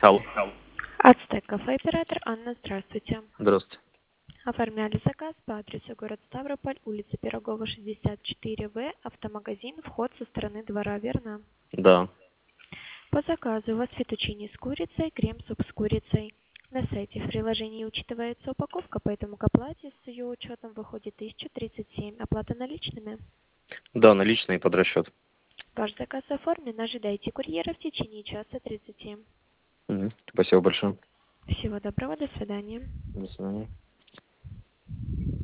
Алло. Ацтек кафе, оператор Анна, здравствуйте. Здравствуйте. Оформляли заказ по адресу город Ставрополь, улица Пирогова, 64В, автомагазин, вход со стороны двора, верно? Да. По заказу у вас фетучини с курицей, крем-суп с курицей. На сайте в приложении учитывается упаковка, поэтому к оплате с ее учетом выходит 1037. Оплата наличными. Да, наличные под расчет. Ваш заказ оформлен, ожидайте курьера в течение часа 30. Спасибо большое. Всего доброго, до свидания. До свидания.